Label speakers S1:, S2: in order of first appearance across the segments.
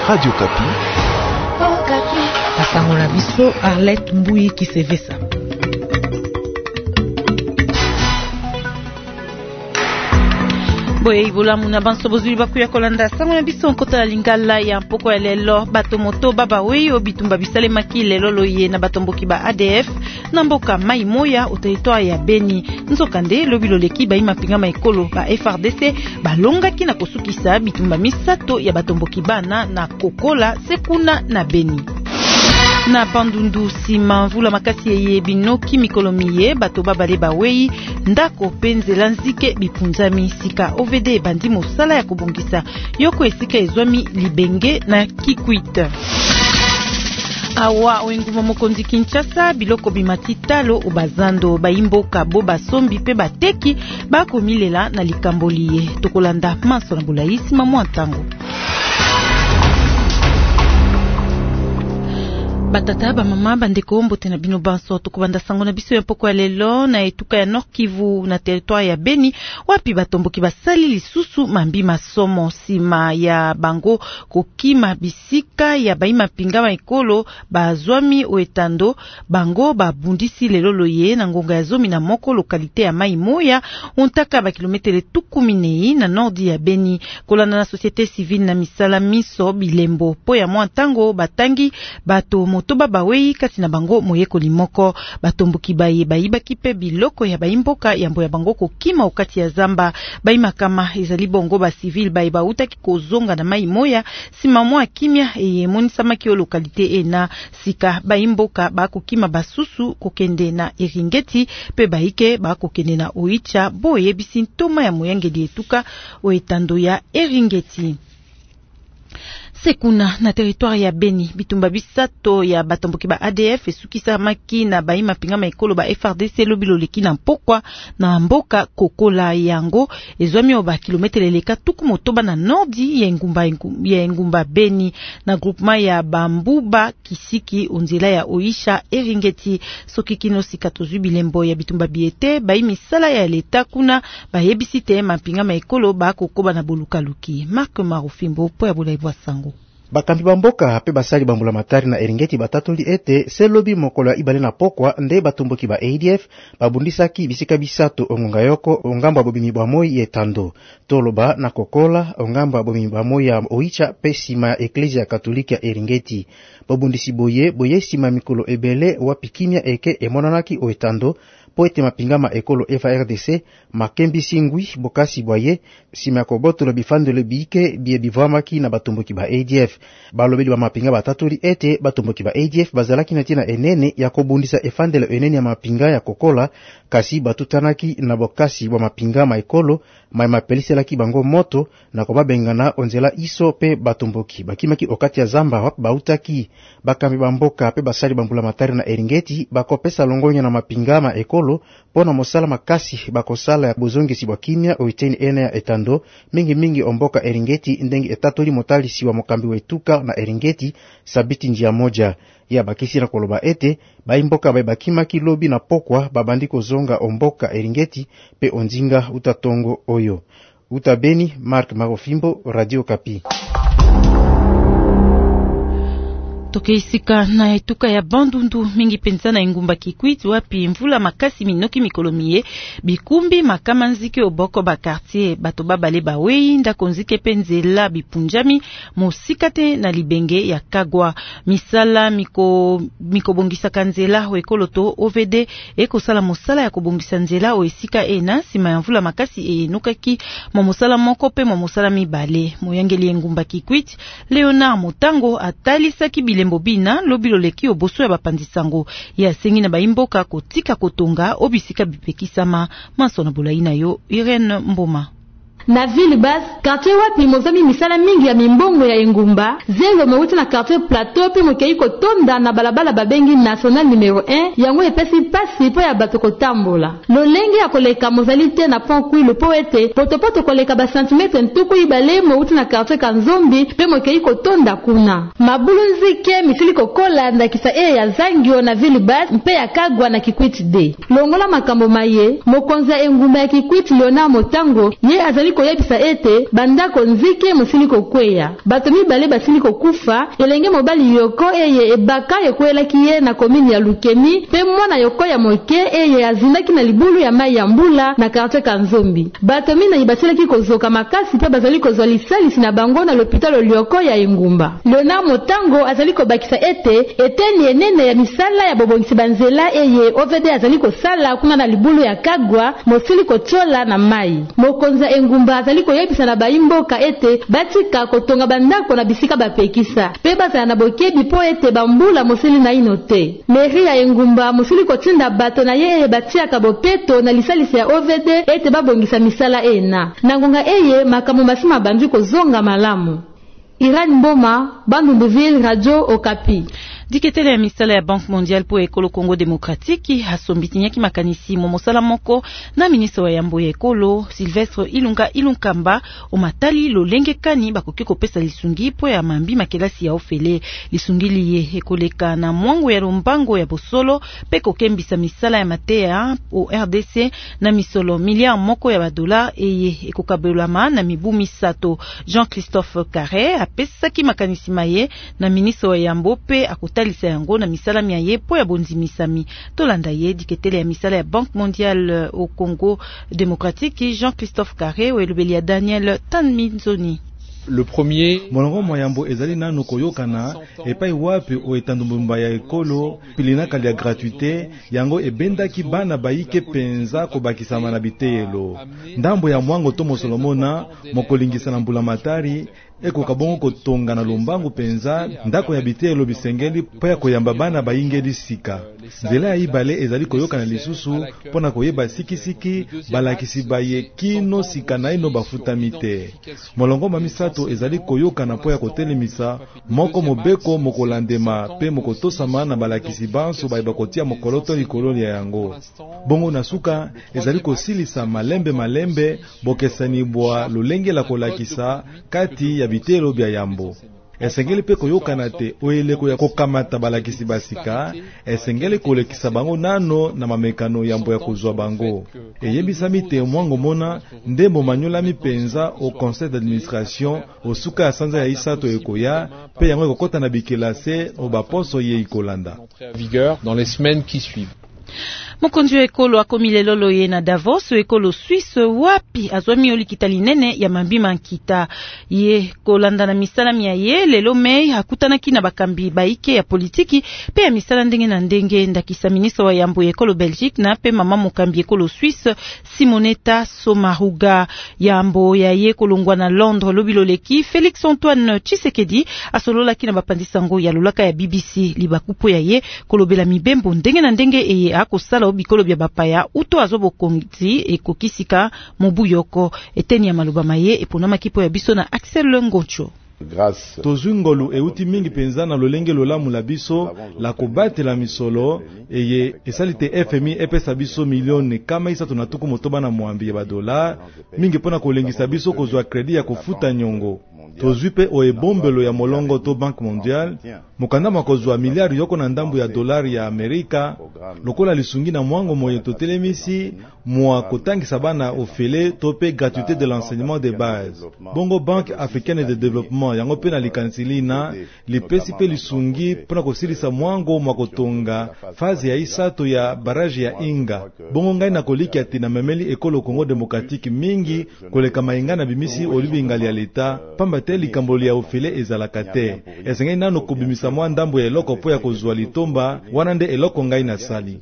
S1: Radio Kapi.
S2: Oh, Kapi.
S3: Asangola biso Arlette Mbui Kisevesa. Boye ibola muna banso bozuli bakuya kolanda sango na biso nkota la lingala ya mpoko ya lelo bato moto baba weyo bitumba bisale maki lelo loye na batomboki ba ADF na mboka mai moya au territoire ya Beni nzokande lobilo leki ba imapinga maikolo ba FRDC balongaki na kosukisa bitumba misato ya batomboki bana na Kokola Sekuna na Beni. Na Bandundu sima mvula makasi yeye binoki mikolomiye bato babale bawei ndako penzela nzike bipunzami sika OVD bandi mosala ya kobongisa yoko esika ezwami Libenge na Kikwit. Awa oenguma mokonzi Kinshasa biloko bimatitalo ubazando baimboka bo basombi pe bateki bakomilela na likamboliye tokolanda maso na bulaisi mamwa ntango. Batata ba mama bandeko mbote na bino banso tukubanda sango na biso ya mpoko ya lelo na etuka ya Nord Kivu na territoire ya Beni wapi batomboki basali lisusu mambi masomo sima ya bango kokima bisika ya baima pinga maikolo bazwami oetando bango babundisi lelo loye na ngonga ya zomi na moko lokalite ya mai moya untaka ba kilometere tukuminei na nordi ya Beni kolana na société civile na misala miso bilembo po ya mwantango batangi bato to baba wei kasi na bango moyeko limoko batomboki baye bayibaki pe biloko ya baimboka yambo ya bango kokima ukati ya zamba baima kama ezali bongo ba civil baye bautaki kozonga na mai moya sima mwa kimia emonisa makio lokalite ena sika baimboka bakokima basusu kokende na Eringeti pe baike bakokende na Oicha boye bisintoma ya moyangeli etuka oetando ya Eringeti. Sekuna na territoire ya Beni bitumba bisato ya batomboki ba ADF esukisa maki na baima pinga maikolo ba FRDC lobilo leki na mpokwa na mboka Kokola yango ezwami oba kilometre leka tuku motoba na nordi ya ngumba Beni na groupement ya Bambuba Kisiki onzela ya Oisha Eringeti sokikino sikatozu bilembo ya bitumba biete baimi sala ya leta kuna bayebisite mapinga maikolo ba kokoba na bolukaluki Marc Marufimbo po ya bolaibwa sango.
S4: Bakambi bamboka pe basali bambula matari na Eringeti batatoli ete selobi mokolo ya ibale na pokwa nde batomboki ba ADF babundisaki bisika bisato ongonga yoko ongamba bobimi bwa moi etando toloba na Kokola ongamba bobimi bwa moi ya Oicha pe sima ya Eklezia Katolika ya Eringeti babundisi boye sima mikolo ebele wapikimia eke emonanaki oetando po ete mapingama ekolo FARDC makembi singwi bokasi boye sima koboto bifandele bike bie bivamaki na batomboki ba ADF balobeli ba mapinga batatoli ete batomboki ba ADF bazalaki na tina enene ya kobundisa efandele enene ya mapinga ya Kokola kasi batutanaki na bokasi bwa mapinga maikolo mapeliselaki bango moto na kobabengana onzela iso pe batomboki bakimaki okati ya zamba wap bautaki bakambi bamboka pe basali bambula matari na Eringeti bakopesa longonya na mapinga maikolo pona mosala makasi bakosala ya bozongisi bwa kimia oiteni ene ya etando mingi omboka Eringeti ndengi etatoli motalisi wa mokambi wetuka na Eringeti sabiti njia moja ya bakisi na koloba ete baimboka bakimaki lobi na pokwa babandiko zonga omboka Eringeti pe onzinga utatongo oyo utabeni. Marc Marofimbo, Radio Kapi.
S3: Tokeisika na etuka ya Bandundu mingi penza na ingumba Kikwit wapi mvula makasi minoki mikolomie bikumbi makama nzike oboko ba quartier bato babale bawei ndako nzike penzela bipunjami mosikate na Libenge ya Kagwa misala mikobongisa kanzela wekoloto OVD ekosala mosala ya kobongisa nzela oesika ena sima ya mvula makasi enukaki momosala moko pe momosala mibale moyangeli engumba Kikwit Leonard Motango atalisaki Mbobina lobilo leki oboso ya bapandisango ya sengi na baimboka kotika kotonga obisika bipekisama maso na bulaina yo Irene Mboma.
S2: Na ville basse, quartier wapi mozami misala mingi ya mimbongo ya engumba, zelo mewuti na quartier plateau pe mokei kotonda na balabala babengi national numéro 1, yango epesi pasi po ya bato kotambola. Lolenge ya koleka mozalite na pont kuilo po ete, potopoto koleka ba centimetre ntuku ibale mewuti na quartier Kanzombi pe mokei kotonda kuna. Mabulu nzike misili kokola ndakisa ya Zangio na ville basse mpe ya Kagwa na Kikwit D. Longola makambo maye, mokonza engumba ya Kikwit Leonard Motango, ye azali azali koyebisa ete bandako nzike mosili kokweya. Bato mibale basili kokufa, elenge mobali Yoko eye ebaka yokwelaki ye na komini ya Lukemi, pe mwana Yoko ya moke eye azindaki na libulu ya mai ya mbula na quartier Kanzombi. Bato mina ibasilaki kozoka makasi pe bazali kozwa lisalisi na bango na l'hôpital Lyoko ya Engumba. Leonard Motango azali kobakisa ete eteni enene ya misala ya bobongisi banzela eye OVD azali kosala kuna na libulu ya Kagwa mosili kochola na mai. Mokonza Engumba azali koyebisa na baimboka ete batika kotonga bandako na bisika bapekisa pe bazala na bokebi po ete bambula mosili na inote. Mairie ya Engumba mosili kotinda bato na ye batiaka bopeto na lisalisi ya OVD ete babongisa misala ena. Nangonga eye makambo masima bandu kozonga malamu. Iran Mboma, Bandundu-Ville, Radio Okapi.
S3: Diketele ya misala ya Banque Mondiale po ekolo Congo Démocratique hasombitinyaki makanisi momosala moko na ministre wa yambo ya ekolo Sylvestre Ilunkamba omatali lolenge kani bakoki kopesa lisungi po ya mambi makelasi ya ofele lisungi liye ekoleka na mwango ya lombango ya bosolo pe kokembisa misala ya matea o RDC na misolo milliard moko ya badola eye ekokabelama na mibu misato. Jean-Christophe Carré apesaki makanisi maye na ministre wa yambo pe akota lisa yango na misala miaye po ya bonzimisami. Tolanda ye diketele ya misala ya Banque Mondiale au Congo Démocratique Jean-Christophe Carré ou elobeli ya Daniel Tanminzoni.
S1: Le premier
S5: molongo moyambo ezali nanu koyokana epai wapi o etandumba ya ekolo pilina kali ya gratuité yango ebendaki bana bayike penza kobakisama na biteyelo ndambo ya mwango to mosolomona mokolingisa na mbula matari ekoka bongo kotonga na lombangu penza ndako ya biteyelo bisengeli po ya koyamba bana bayingeli sika. Nzela ya ibale ezali koyokana lisusu pona koyeba sikisiki balakisi baye kino sika na ino bafutami te. Molongo mamisato ezali koyokana po ya kotelemisa moko mobeko mokolandema pe mokotosama na balakisi banso baye bakotia mokoloto likolo ya yango. Bongo na suka ezali kosilisa malembe bokesani bwa lolenge la kolakisa kati ya bitelo bya yambo. Esengeli pe koyokana te oeleko ya kokamata balakisi basika, esengeli kolekisa bango nano na mamekano yambo ya kozwa bango. Eyebisami te mwango mona ndembo manyolami penza au conseil d'administration osuka ya sanza ya isato ekoya pe yango ekokota na bikelase o baposo ye ikolanda.
S1: Vigueur dans les semaines qui suivent.
S3: Mokonzi wa ekolo akomi lolo ye na Davos ekolo Suisse wapi azwami olikitali nene ya mambima nkita ye kolanda na misala mia ye lelo mei hakutanaki na bakambi baike ya politiki pe ya misala ndenge na ndenge ndakisa ministre wa yambo ekolo Belgique na pe mama mokambi ekolo Suisse Simonetta Sommaruga yambo ya ye kolongwa na Londres lobiloleki Félix Antoine Tshisekedi asolola kina bapandisango ya lolaka ya BBC libakupo ya ye kolobela mibembo ndenge na ndenge eye akosala bikolo bya bapaya uto azobokonzi ekokisika mobu yoko eteni ya maloba maye eponama kipo ya biso na Axel Ngoncho.
S5: Tozungolu euti mingi penza na lolenge lolamu la biso la kobate la misolo eye esalite FMI epesa biso milioni kama isa tunatuku motoba na mwambi ya badola mingi pona kolengisa biso kozwa kredi ya kofuta nyongo. Tozupe o ebombelo ya molongo to Banque Mondiale mokanda makozwa miliari yoko na ndambu ya dolari ya Amerika lokola lisungi na mwango moye totelemisi mwa kotangisa bana ofele tope gratuité de l'enseignement de base. Bongo Banque Africaine de Développement yango pe na likansilina lipesi pe lisungi pona kosilisa mwango mwa kotonga fazi ya isato ya baraji ya Inga. Bongo ngai na koliki ati na memeli ekolo Congo Démocratique mingi koleka mainga na bimisi olibi ngali ya leta pamba te likamboli ya ofele ezalaka te. Esengai nano kobimisa mwa ndambo ya eloko po ya kozwa litomba wana nde eloko ngai na sali.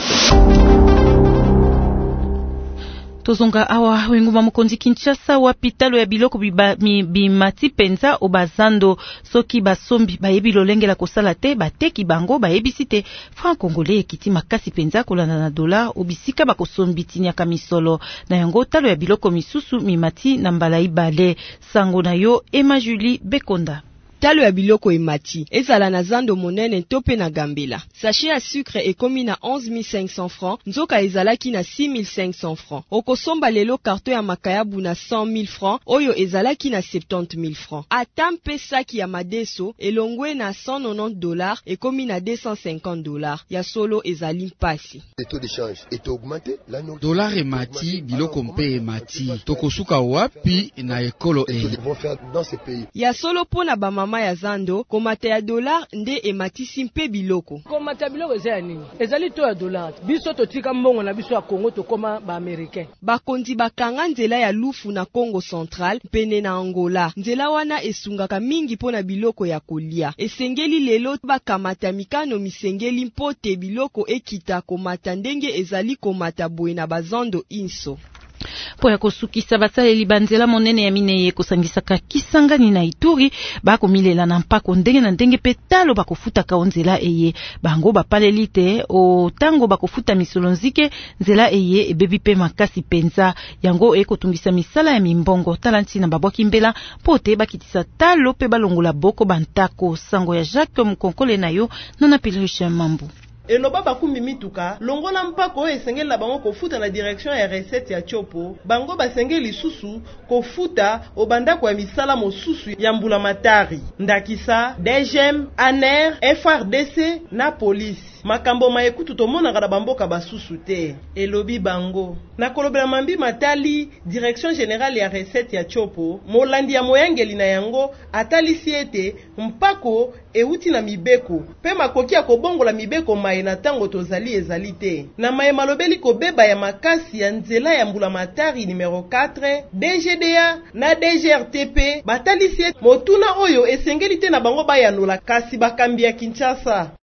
S3: Tozonga awa wenguma mokonzi Kinshasa wapitalo ya biloko bimati penza obazando soki basombi bayebi lolenge la kosala te bateki bango bayebisi te franc congolais ekiti makasi penza kolanda na dola obisika bakosombi tinyaka misolo na yango talo ya biloko misusu mimati na mbala ibale sango na yo Emma Julie Bekonda.
S6: talo ya biloko emati ezala na zando monene tope na gambela. Sachet ya sucre ekomi na 11500 francs, nzoka ezalaki na 6500 francs. Okosomba lelo karton ya makayabu na 100,000 francs, oyo ezalaki na 70,000 francs. Atampe saki ya madeso elongwe na $190 ekomi na $250. Ya solo ezali mpasi.
S7: Dollar emati, biloko mpe emati. Tokosuka wapi na ekolo
S6: Ya solo pona ba mama ya zando, komata ya dollar nde ematisi mpe biloko.
S8: Komata biloko ezali nini? Ezali to ya dollar. Biso totika mbongo na biso ya Congo tokoma ba Americain.
S6: Bakonzi bakanga nzela ya lufu na Congo Central pene na Angola. Nzela wana esungaka mingi pona biloko ya kolia. Esengeli lelo bakamata mikano misengeli mpote biloko ekita komata ndenge ezali komata boye na bazando inso.
S3: Po ya kosukisa basaleli banzela monene ya mineye kosangisaka Kisangani na Ituri bakomilela na mpako ndenge na ndenge pe talo bakofutaka onzela eye bango bapaleli te o tango bakofuta misolo nzike nzela eye ebebi pe makasi penza yango ekotungisa misala ya mimbongo talanti na babwaki mbela po te bakitisa talo pe balongola boko bantako sango ya Jacques Mukonkole na yo nana Pilriche Mambu.
S9: Eloba bakumi mituka longola mpako oyo esengeli na bango kofuta na direction ya recette ya Chopo bango basengeli lisusu kofuta obandako ya misala mosusu ya mbula matari ndakisa DGM ANER FRDC na police makambo maekutu tomonaka na bamboka basusu te elobi bango na kolobela mambi matali direction générale ya recette ya Chopo molandi ya moyangeli na yango atalisi ete mpako euti na mibeko pe makoki ya kobongola mibeko maye na tango tozali ezali te na maye malobeli kobeba ya makasi ya nzela ya mbula matari numero 4 DGDA na DGRTP batalisi ete motuna oyo esengeli te na bango bayanola kasi bakambi ya Kinshasa.